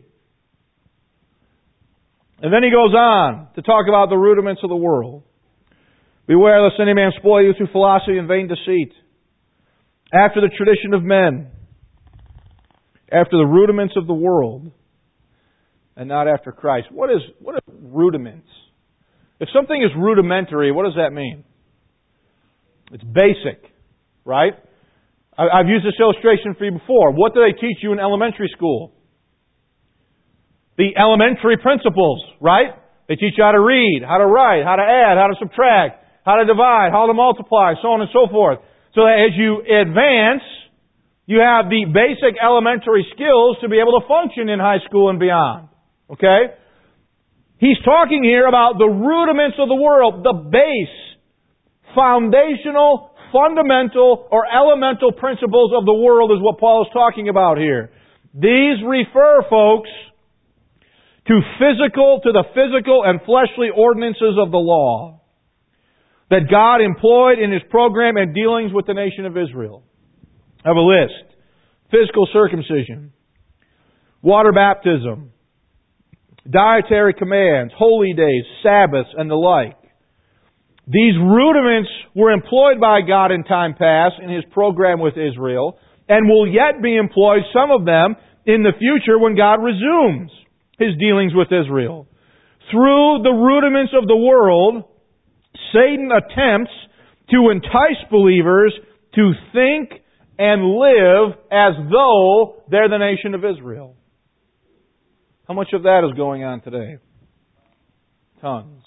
Speaker 1: And then he goes on to talk about the rudiments of the world. Beware lest any man spoil you through philosophy and vain deceit, after the tradition of men, after the rudiments of the world, and not after Christ. What is what are rudiments? If something is rudimentary, what does that mean? It's basic, right? I've used this illustration for you before. What do they teach you in elementary school? The elementary principles, right? They teach you how to read, how to write, how to add, how to subtract, how to divide, how to multiply, so on and so forth. So that as you advance, you have the basic elementary skills to be able to function in high school and beyond. Okay? He's talking here about the rudiments of the world, the base, foundational, fundamental, or elemental principles of the world is what Paul is talking about here. These refer, folks, to physical, to the physical and fleshly ordinances of the law that God employed in His program and dealings with the nation of Israel. I have a list. Physical circumcision, water baptism, dietary commands, holy days, Sabbaths, and the like. These rudiments were employed by God in time past in His program with Israel and will yet be employed, some of them, in the future when God resumes His dealings with Israel. Through the rudiments of the world, Satan attempts to entice believers to think and live as though they're the nation of Israel. How much of that is going on today? Tons.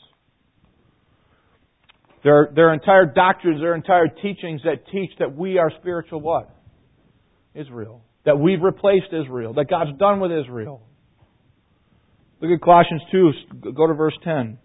Speaker 1: There, there are entire doctrines, there are entire teachings that teach that we are spiritual what? Israel. That we've replaced Israel. That God's done with Israel. Look at Colossians two, go to verse ten.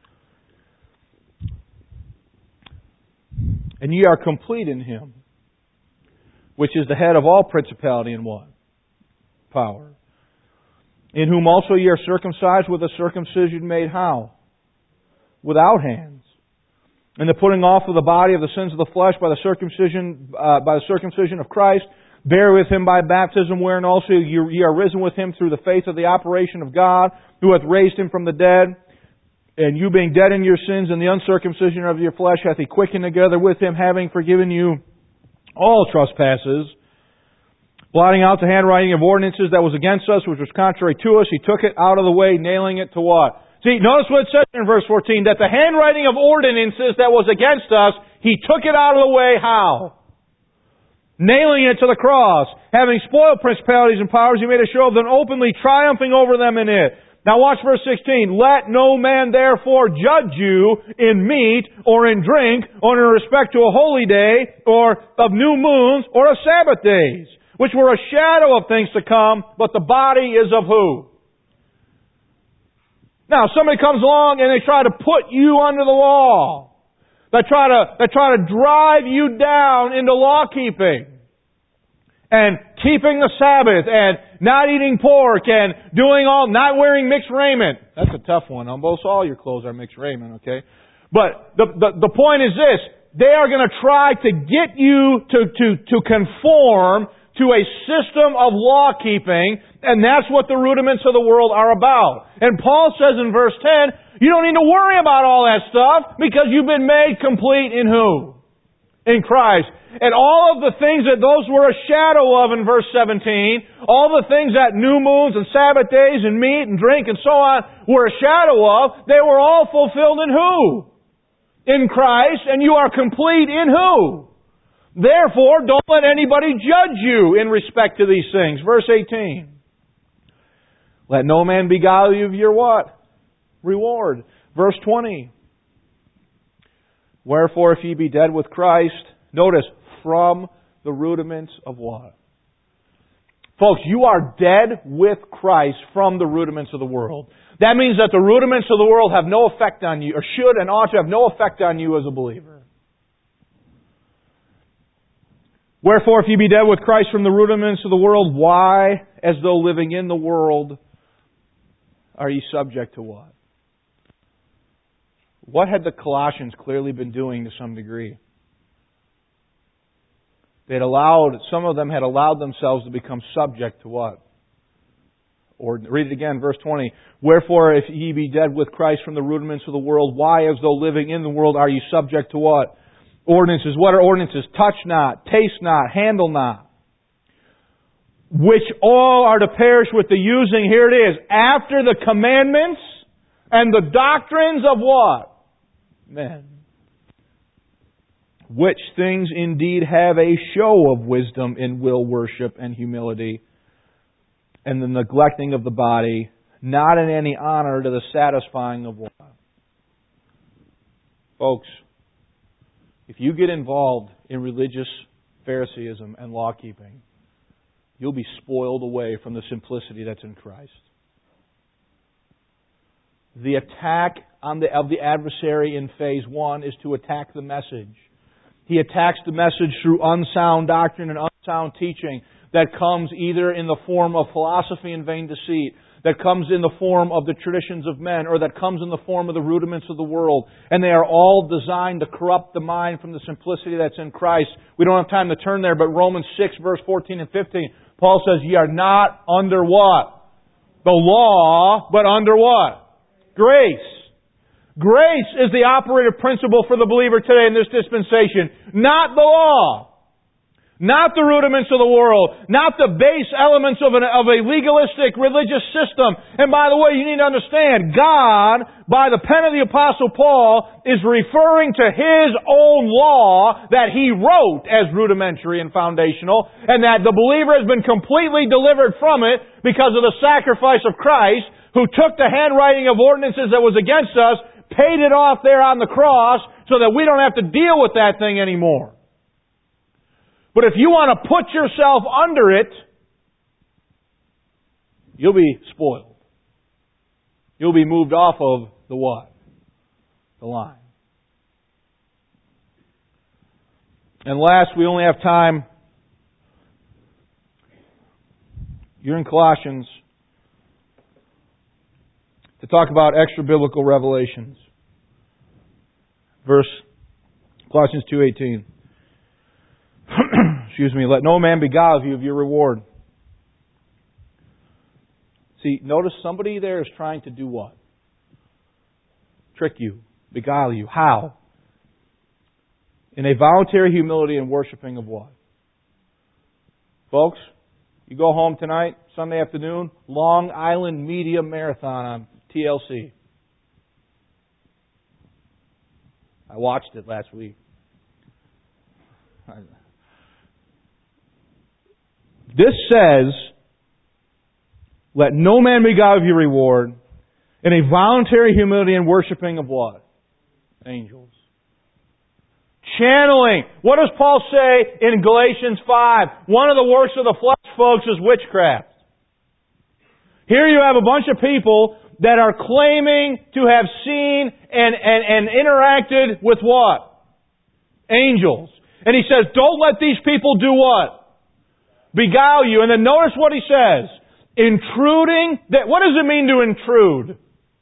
Speaker 1: And ye are complete in Him, which is the head of all principality and what? Power. In whom also ye are circumcised with a circumcision made how? Without hands. And the putting off of the body of the sins of the flesh by the circumcision, uh, by the circumcision of Christ, bear with Him by baptism, wherein also ye are risen with Him through the faith of the operation of God, who hath raised Him from the dead. And you being dead in your sins and the uncircumcision of your flesh hath He quickened together with Him, having forgiven you all trespasses, blotting out the handwriting of ordinances that was against us, which was contrary to us. He took it out of the way, nailing it to what? See, notice what it says in verse fourteen, that the handwriting of ordinances that was against us, He took it out of the way, how? Nailing it to the cross. Having spoiled principalities and powers, He made a show of them openly, triumphing over them in it. Now watch verse sixteen. Let no man therefore judge you in meat, or in drink, or in respect to a holy day, or of new moons, or of Sabbath days, which were a shadow of things to come, but the body is of who? Now, somebody comes along and they try to put you under the law. They try to, they try to drive you down into law keeping. And keeping the Sabbath, and not eating pork, and doing all, not wearing mixed raiment. That's a tough one. Almost all your clothes are mixed raiment, okay? But the, the, the point is this. They are going to try to get you to, to, to conform to a system of law keeping, and that's what the rudiments of the world are about. And Paul says in verse ten, you don't need to worry about all that stuff because you've been made complete in who? In Christ. And all of the things that those were a shadow of in verse seventeen, all the things that new moons and Sabbath days and meat and drink and so on were a shadow of, they were all fulfilled in who? In Christ, and you are complete in who? Therefore, don't let anybody judge you in respect to these things. Verse eighteen. Let no man beguile you of your what? Reward. Verse twenty. Wherefore, if ye be dead with Christ, notice, from the rudiments of what? Folks, you are dead with Christ from the rudiments of the world. That means that the rudiments of the world have no effect on you, or should and ought to have no effect on you as a believer. Wherefore, if ye be dead with Christ from the rudiments of the world, why, as though living in the world, are ye subject to what? What had the Colossians clearly been doing to some degree? They had allowed, some of them had allowed themselves to become subject to what? Or read it again, verse twenty. Wherefore, if ye be dead with Christ from the rudiments of the world, why, as though living in the world, are ye subject to what? Ordinances. What are ordinances? Touch not, taste not, handle not. Which all are to perish with the using. Here it is. After the commandments and the doctrines of what? Men. Which things indeed have a show of wisdom in will worship and humility, and the neglecting of the body, not in any honor to the satisfying of what? Folks, if you get involved in religious Phariseeism and law-keeping, you'll be spoiled away from the simplicity that's in Christ. The attack on the, of the adversary in phase one is to attack the message. He attacks the message through unsound doctrine and unsound teaching that comes either in the form of philosophy and vain deceit, that comes in the form of the traditions of men, or that comes in the form of the rudiments of the world. And they are all designed to corrupt the mind from the simplicity that's in Christ. We don't have time to turn there, but Romans six, verse fourteen and fifteen, Paul says, ye are not under what? The law, but under what? Grace. Grace is the operative principle for the believer today in this dispensation. Not the law. Not the rudiments of the world. Not the base elements of, an, of a legalistic religious system. And by the way, you need to understand, God, by the pen of the Apostle Paul, is referring to His own law that He wrote as rudimentary and foundational, and that the believer has been completely delivered from it because of the sacrifice of Christ, who took the handwriting of ordinances that was against us, paid it off there on the cross, so that we don't have to deal with that thing anymore. But if you want to put yourself under it, you'll be spoiled. You'll be moved off of the what? The line. And last, we only have time. You're in Colossians to talk about extra biblical revelations. Verse Colossians two eighteen. Excuse me, let no man beguile you of your reward. See, notice somebody there is trying to do what? Trick you, beguile you. How? In a voluntary humility and worshiping of what? Folks, you go home tonight, Sunday afternoon, Long Island Media Marathon on T L C. I watched it last week. This says, let no man beguile of your reward in a voluntary humility and worshiping of what? Angels. Channeling. What does Paul say in Galatians five? One of the works of the flesh, folks, is witchcraft. Here you have a bunch of people that are claiming to have seen and, and, and interacted with what? Angels. And he says, don't let these people do what? Beguile you. And then notice what he says. Intruding. That, what does it mean to intrude?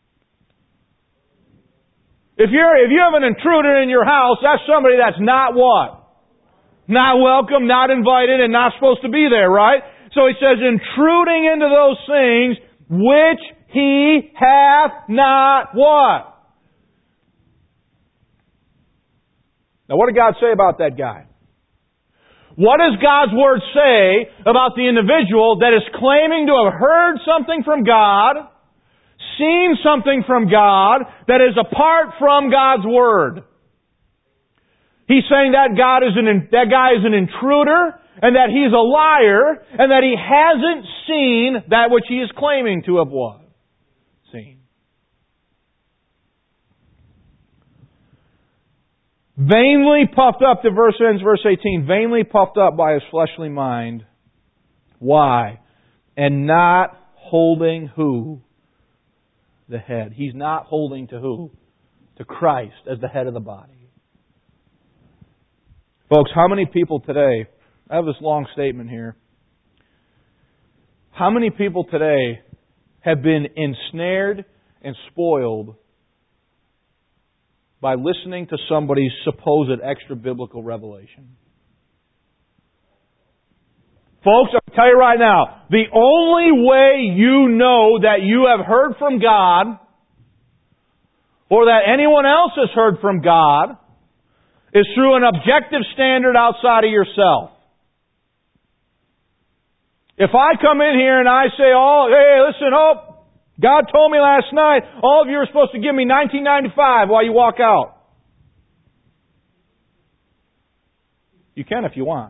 Speaker 1: If you're, if you have an intruder in your house, that's somebody that's not what? Not welcome, not invited, and not supposed to be there, right? So he says, intruding into those things which he hath not what? Now what did God say about that guy? What does God's Word say about the individual that is claiming to have heard something from God, seen something from God, that is apart from God's Word? He's saying that God is an, that guy is an intruder, and that he's a liar, and that he hasn't seen that which he is claiming to have what? Seen. Vainly puffed up, the verse ends, verse eighteen, vainly puffed up by his fleshly mind. Why? And not holding who? the head. He's not holding to who? To Christ as the head of the body. Folks, how many people today, I have this long statement here. How many people today have been ensnared and spoiled by listening to somebody's supposed extra-biblical revelation? Folks, I'll tell you right now, the only way you know that you have heard from God or that anyone else has heard from God is through an objective standard outside of yourself. If I come in here and I say, oh, hey, listen, oh, God told me last night, all of you are supposed to give me nineteen ninety-five while you walk out. You can if you want.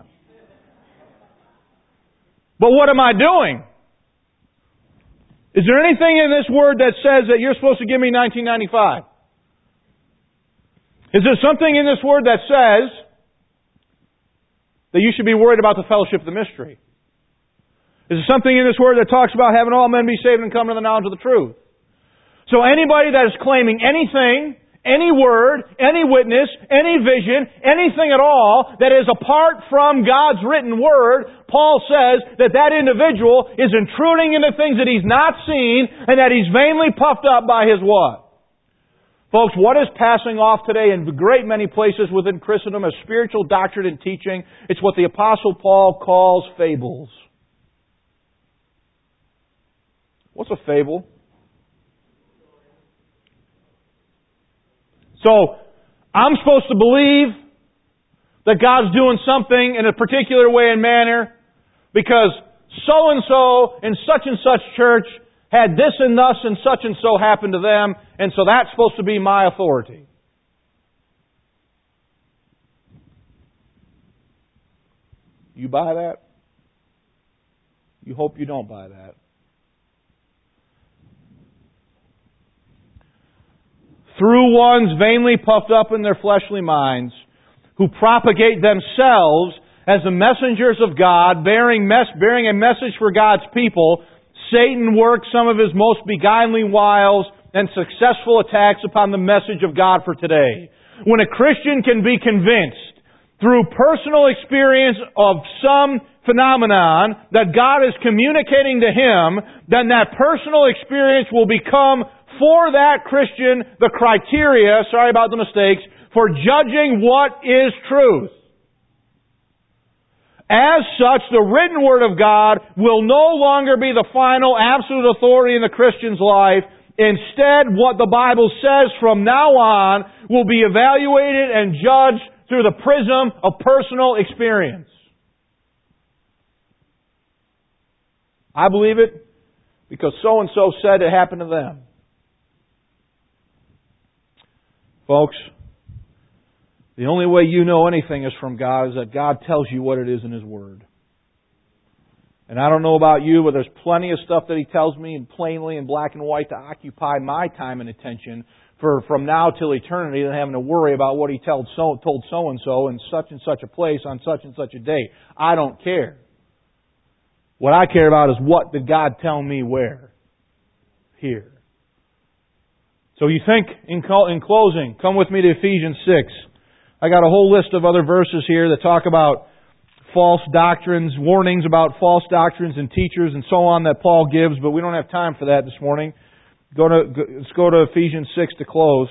Speaker 1: But what am I doing? Is there anything in this Word that says that you're supposed to give me nineteen ninety-five? Is there something in this Word that says that you should be worried about the fellowship of the mystery? Is there something in this Word that talks about having all men be saved and come to the knowledge of the truth? So anybody that is claiming anything, any word, any witness, any vision, anything at all that is apart from God's written Word, Paul says that that individual is intruding into things that he's not seen and that he's vainly puffed up by his what? Folks, what is passing off today in a great many places within Christendom as spiritual doctrine and teaching? It's what the Apostle Paul calls fables. What's a fable? So, I'm supposed to believe that God's doing something in a particular way and manner because so-and-so in such and such church had this and thus and such and so happen to them, and so that's supposed to be my authority. You buy that? You hope you don't buy that. Through ones vainly puffed up in their fleshly minds, who propagate themselves as the messengers of God, bearing, mes- bearing a message for God's people, Satan works some of his most beguiling wiles and successful attacks upon the message of God for today. When a Christian can be convinced through personal experience of some phenomenon that God is communicating to him, then that personal experience will become for that Christian the criteria, sorry about the mistakes, for judging what is truth. As such, the written Word of God will no longer be the final absolute authority in the Christian's life. Instead, what the Bible says from now on will be evaluated and judged through the prism of personal experience. I believe it because so-and-so said it happened to them. Folks, the only way you know anything is from God is that God tells you what it is in His Word. And I don't know about you, but there's plenty of stuff that He tells me in plainly in black and white to occupy my time and attention for from now till eternity than having to worry about what He told so, told so-and-so in such and such a place on such and such a date. I don't care. What I care about is what did God tell me where? Here. So you think, in, in closing, come with me to Ephesians six. I got a whole list of other verses here that talk about false doctrines, warnings about false doctrines and teachers and so on that Paul gives, but we don't have time for that this morning. Go to, go, let's go to Ephesians six to close.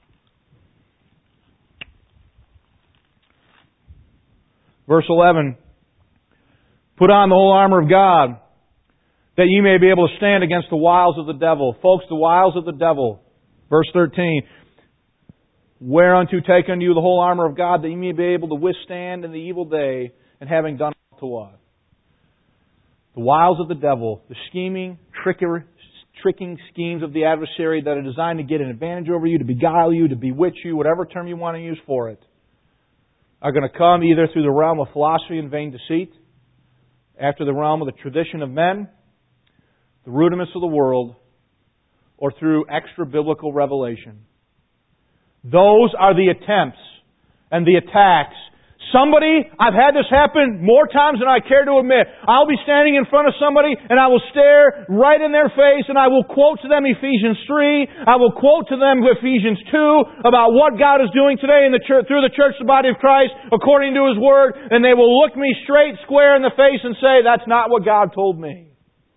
Speaker 1: Verse eleven. Put on the whole armor of God, that ye may be able to stand against the wiles of the devil. Folks, the wiles of the devil. Verse thirteen. Whereunto take unto you the whole armor of God, that ye may be able to withstand in the evil day, and having done all to what? The wiles of the devil, the scheming, tricker, tricking schemes of the adversary that are designed to get an advantage over you, to beguile you, to bewitch you, whatever term you want to use for it, are going to come either through the realm of philosophy and vain deceit, after the realm of the tradition of men, the rudiments of the world, or through extra-biblical revelation. Those are the attempts and the attacks Somebody, I've had this happen more times than I care to admit. I'll be standing in front of somebody and I will stare right in their face and I will quote to them Ephesians three. I will quote to them Ephesians two about what God is doing today in the church, through the church, the body of Christ, according to His Word, and they will look me straight, square in the face and say, that's not what God told me.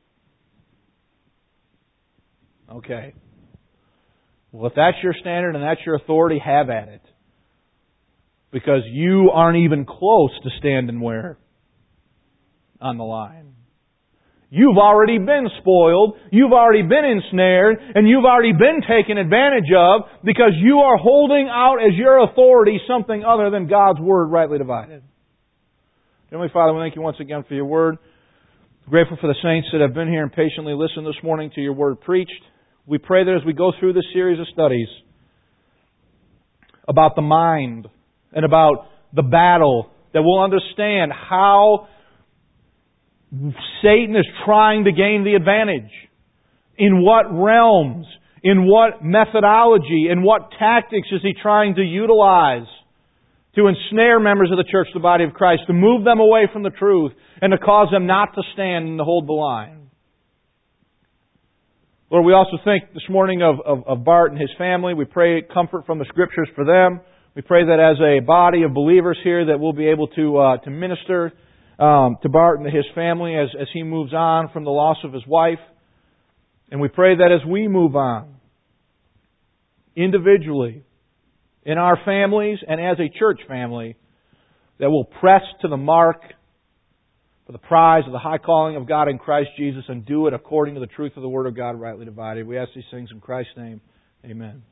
Speaker 1: Okay. Well, if that's your standard and that's your authority, have at it. Because you aren't even close to standing where? On the line. You've already been spoiled, you've already been ensnared, and you've already been taken advantage of because you are holding out as your authority something other than God's Word rightly divided. Heavenly Father, we thank You once again for Your Word. We're grateful for the saints that have been here and patiently listened this morning to Your Word preached. We pray that as we go through this series of studies about the mind, and about the battle, that we'll understand how Satan is trying to gain the advantage. In what realms, in what methodology, in what tactics is he trying to utilize to ensnare members of the church, the body of Christ, to move them away from the truth, and to cause them not to stand and to hold the line. Lord, we also think this morning of, of, of Bart and his family. We pray comfort from the Scriptures for them. We pray that as a body of believers here that we'll be able to uh, to minister um, to Bart and to his family as, as he moves on from the loss of his wife. And we pray that as we move on, individually, in our families and as a church family, that we'll press to the mark for the prize of the high calling of God in Christ Jesus and do it according to the truth of the Word of God rightly divided. We ask these things in Christ's name. Amen.